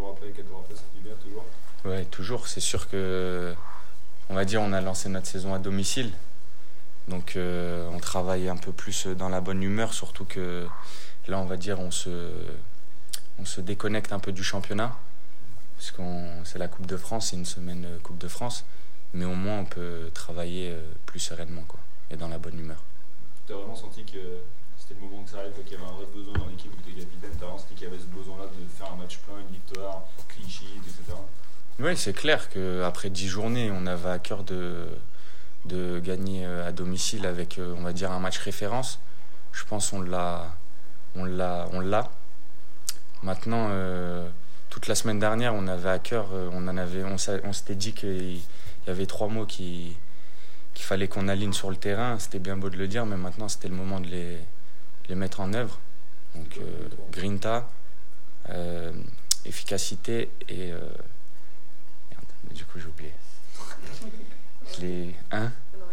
4 jours après, ça fait bien toujours. Ouais, toujours. C'est sûr que, on va dire, on a lancé notre saison à domicile. Donc, on travaille un peu plus dans la bonne humeur, surtout que là, on va dire, on se déconnecte un peu du championnat. Parce que c'est la Coupe de France, c'est une semaine Coupe de France. Mais au moins, on peut travailler plus sereinement, quoi, et dans la bonne humeur. Tu as vraiment senti que c'était le moment que ça arrive, qu'il y avait un vrai besoin dans l'équipe où tu es capitaine. Tu as vraiment senti qu'il y avait ce besoin-là de faire un match plein, une victoire, clean sheet, etc. Oui, c'est clair qu'après 10 journées, on avait à cœur de gagner à domicile avec, on va dire, un match référence. Je pense qu'on l'a. Maintenant, toute la semaine dernière, on avait à cœur, on s'était dit qu'il y avait 3 mots qu'il fallait qu'on aligne sur le terrain. C'était bien beau de le dire, mais maintenant, c'était le moment de les mettre en œuvre. Donc, grinta, efficacité et... merde, du coup, j'ai oublié. Hein?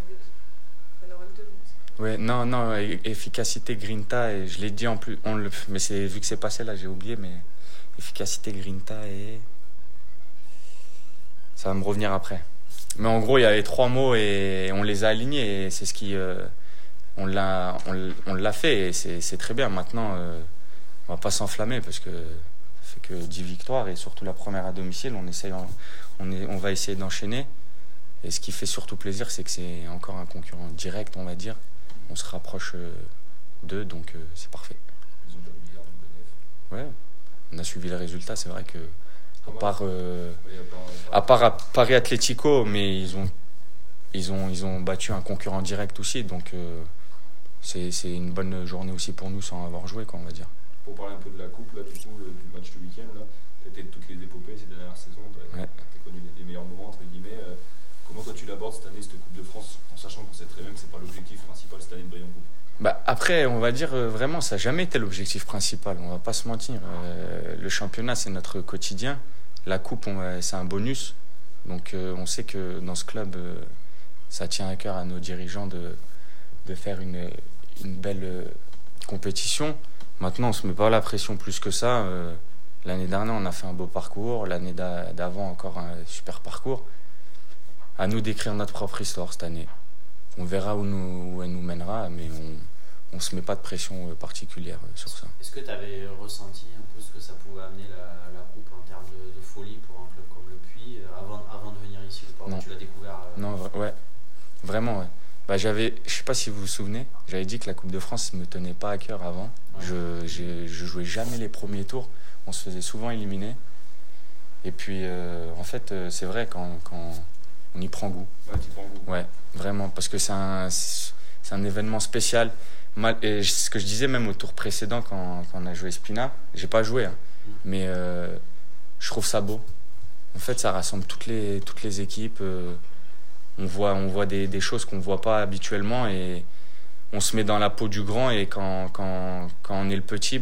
Ouais, non, efficacité, grinta, et je l'ai dit en plus, mais vu que c'est passé là, j'ai oublié, mais efficacité, grinta et... Ça va me revenir après. Mais en gros, il y avait 3 mots et on les a alignés et c'est ce qui... on l'a fait et c'est très bien. Maintenant, on va pas s'enflammer parce que ça fait que 10 victoires et surtout la première à domicile, on va essayer d'enchaîner. Et ce qui fait surtout plaisir, c'est que c'est encore un concurrent direct, on va dire. On se rapproche d'eux, donc c'est parfait. Ils ont déjà le milliard, donc le Ouais, on a suivi le résultat, c'est vrai que à part à Paris Atlético, mais ils ont battu un concurrent direct aussi, donc c'est une bonne journée aussi pour nous sans avoir joué, quoi, on va dire. Pour parler un peu de la coupe, là, du coup, du match du week-end, tu as été de toutes les épopées ces dernières saisons, tu as connu les meilleurs moments, entre guillemets. Comment toi tu l'abordes cette année, cette Coupe de France, en sachant qu'on sait très bien que c'est pas l'objectif principal cette année de briller en coupe? Bah après, on va dire vraiment, ça n'a jamais été l'objectif principal, on va pas se mentir. Le championnat, c'est notre quotidien. La coupe, c'est un bonus. Donc on sait que dans ce club, ça tient à cœur à nos dirigeants de faire une belle compétition. Maintenant, on ne se met pas la pression plus que ça. L'année dernière, on a fait un beau parcours. L'année d'avant, encore un super parcours. À nous d'écrire notre propre histoire cette année. On verra où elle nous mènera, mais on ne se met pas de pression particulière sur ça. Est-ce que tu avais ressenti un peu ce que ça pouvait amener la coupe en termes de folie pour un club comme le Puy avant de venir ici, ou pas? Tu l'as découvert Non, ouais. Vraiment, ouais. Bah, je sais pas si vous vous souvenez, j'avais dit que la Coupe de France ne me tenait pas à cœur avant. Ouais. Je jouais jamais les premiers tours. On se faisait souvent éliminer. Et puis, en fait, c'est vrai, quand on y prend goût. Ouais, tu prends goût. Ouais, vraiment, parce que c'est un événement spécial. Et ce que je disais même au tour précédent, quand on a joué Espina, j'ai pas joué, hein, mais je trouve ça beau. En fait, ça rassemble toutes les équipes. On voit des choses qu'on ne voit pas habituellement et on se met dans la peau du grand. Et quand on est le petit,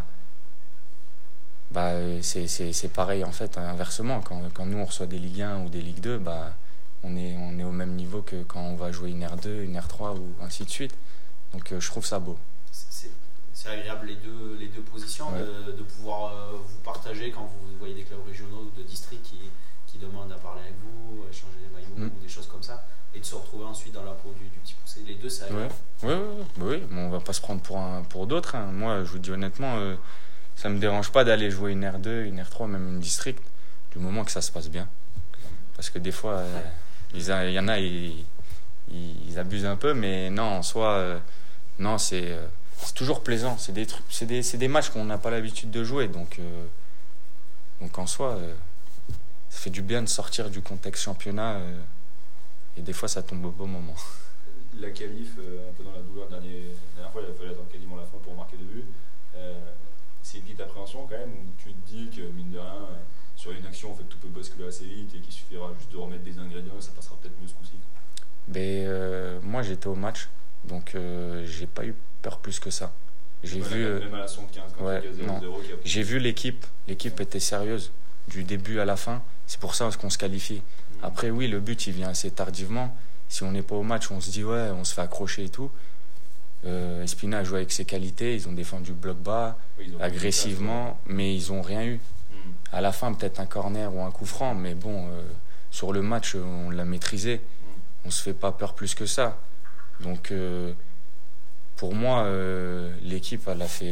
c'est pareil en fait, inversement. Quand nous on reçoit des Ligue 1 ou des Ligue 2, on est au même niveau que quand on va jouer une R2, une R3 ou ainsi de suite. Donc je trouve ça beau. C'est agréable les deux positions, ouais. de pouvoir vous partager quand vous voyez des clubs régionaux ou de districts qui demandent à parler avec vous, échanger des maillots ou des choses comme ça, et de se retrouver ensuite dans la peau du petit poussé. Les deux, c'est agréable. Oui, mais on va pas se prendre pour d'autres. Hein. Moi, je vous dis honnêtement, ça me dérange pas d'aller jouer une R2, une R3, même une district, du moment que ça se passe bien. Parce que des fois, il y en a, ils abusent un peu, mais non, en soi, non, c'est toujours plaisant. C'est des matchs qu'on n'a pas l'habitude de jouer, donc en soi, ça fait du bien de sortir du contexte championnat, et des fois, ça tombe au bon moment. La qualif, un peu dans la douleur, la dernière fois, il a fallu attendre quasiment la fin pour marquer 2 buts. C'est une petite appréhension quand même, où tu te dis que, mine de rien, sur une action, en fait, tout peut basculer assez vite et qu'il suffira juste de remettre des ingrédients et ça passera peut-être mieux ce coup-ci. Moi, j'étais au match, donc j'ai pas eu peur plus que ça. J'ai vu, même à la 75, quand il y a 0-0. J'ai vu l'équipe était sérieuse du début à la fin. C'est pour ça qu'on se qualifie. Après, oui, le but, il vient assez tardivement. Si on n'est pas au match, on se dit, ouais, on se fait accrocher et tout. Espina a joué avec ses qualités. Ils ont défendu bloc bas, agressivement, mais ils n'ont rien eu. À la fin, peut-être un corner ou un coup franc, mais bon, sur le match, on l'a maîtrisé. On se fait pas peur plus que ça. Donc, pour moi, l'équipe,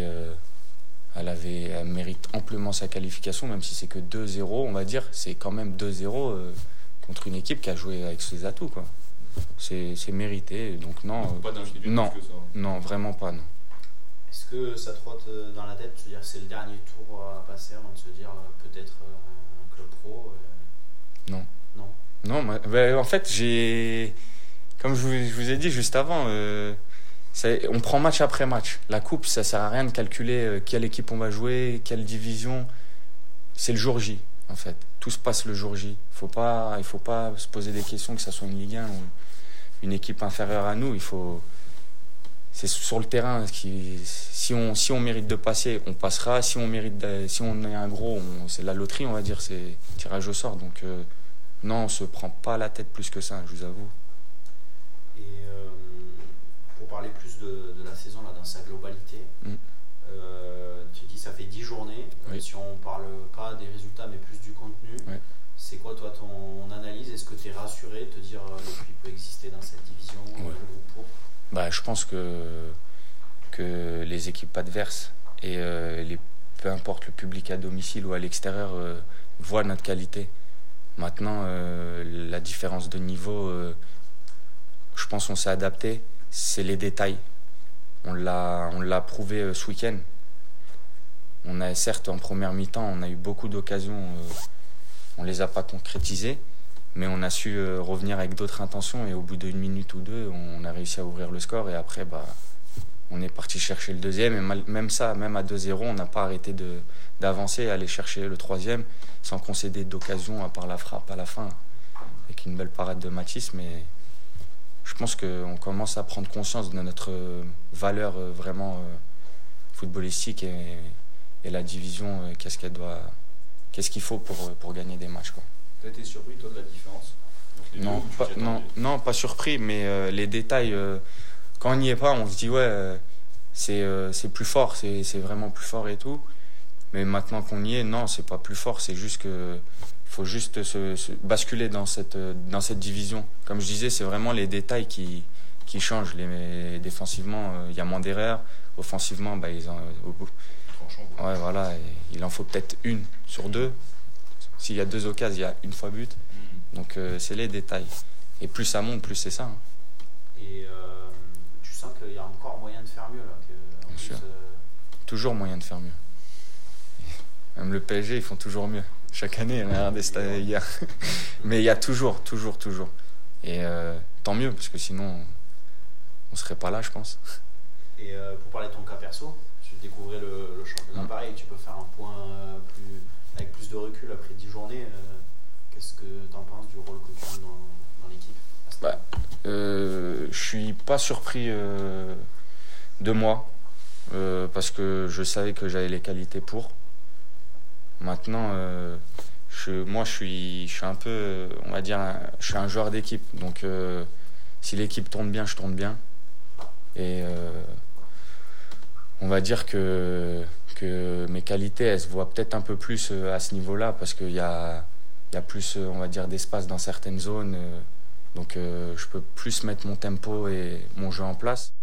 elle mérite amplement sa qualification, même si c'est que 2-0, on va dire. C'est quand même 2-0 contre une équipe qui a joué avec ses atouts, quoi. C'est mérité. Donc, non. Pas d'inquiétude non, plus que ça. non, vraiment pas, non. Est-ce que ça trotte dans la tête, se dire c'est le dernier tour à passer avant de se dire peut-être un club pro Non. Non. Non, en fait, comme je vous ai dit juste avant, on prend match après match. La coupe, ça sert à rien de calculer quelle équipe on va jouer, quelle division. C'est le jour J, en fait. Tout se passe le jour J. Il faut pas se poser des questions, que ça soit une Ligue 1 ou une équipe inférieure à nous. C'est sur le terrain. Si on mérite de passer, on passera. Si on est un gros, c'est la loterie, on va dire. C'est tirage au sort. Donc, non, on ne se prend pas la tête plus que ça, je vous avoue. Et pour parler plus de la saison là, dans sa globalité, tu dis ça fait 10 journées. Oui. Si on parle pas des résultats, mais plus du contenu, c'est quoi toi ton analyse? Est-ce que tu es rassuré de te dire le Puy peut exister dans cette division ou pour Je pense que les équipes adverses et peu importe le public à domicile ou à l'extérieur voient notre qualité. Maintenant, la différence de niveau, je pense qu'on s'est adapté. C'est les détails. On l'a prouvé ce week-end. Certes, en première mi-temps, on a eu beaucoup d'occasions. On ne les a pas concrétisées. Mais on a su revenir avec d'autres intentions. Et au bout d'une minute ou deux, on a réussi à ouvrir le score. Et après, on est parti chercher le deuxième. Et même à 2-0, on n'a pas arrêté d'avancer, aller chercher le troisième, sans concéder d'occasion, à part la frappe à la fin, avec une belle parade de Mathis. Mais je pense qu'on commence à prendre conscience de notre valeur vraiment footballistique et la division, qu'est-ce qu'il faut pour gagner des matchs, quoi. T'as été surpris, toi, de la différence entre les deux, non, pas surpris, mais les détails, quand on n'y est pas, on se dit, c'est plus fort, c'est vraiment plus fort et tout. Mais maintenant qu'on y est, non, c'est pas plus fort, c'est juste que faut juste se basculer dans cette division. Comme je disais, c'est vraiment les détails qui changent. Défensivement, il y a moins d'erreurs. Offensivement, il en faut peut-être une sur deux. S'il y a 2 occasions, il y a une fois but. Donc c'est les détails. Et plus ça monte, plus c'est ça. Et tu sens qu'il y a encore moyen de faire mieux là. Bien sûr. Toujours moyen de faire mieux. Même le PSG, ils font toujours mieux. Chaque année, on a regardé ça hier. Mais il y a toujours. Et tant mieux, parce que sinon, on ne serait pas là, je pense. Et pour parler de ton cas perso, tu découvrais le championnat. Pareil, tu peux faire un point avec plus de recul après 10 journées. Qu'est-ce que tu en penses du rôle que tu joues dans l'équipe? Je suis pas surpris de moi, parce que je savais que j'avais les qualités pour. Maintenant, je suis un peu, on va dire, je suis un joueur d'équipe. Donc, si l'équipe tourne bien, je tourne bien. Et on va dire que mes qualités, elles se voient peut-être un peu plus à ce niveau-là, parce qu'il y a plus, on va dire, d'espace dans certaines zones. Donc, je peux plus mettre mon tempo et mon jeu en place.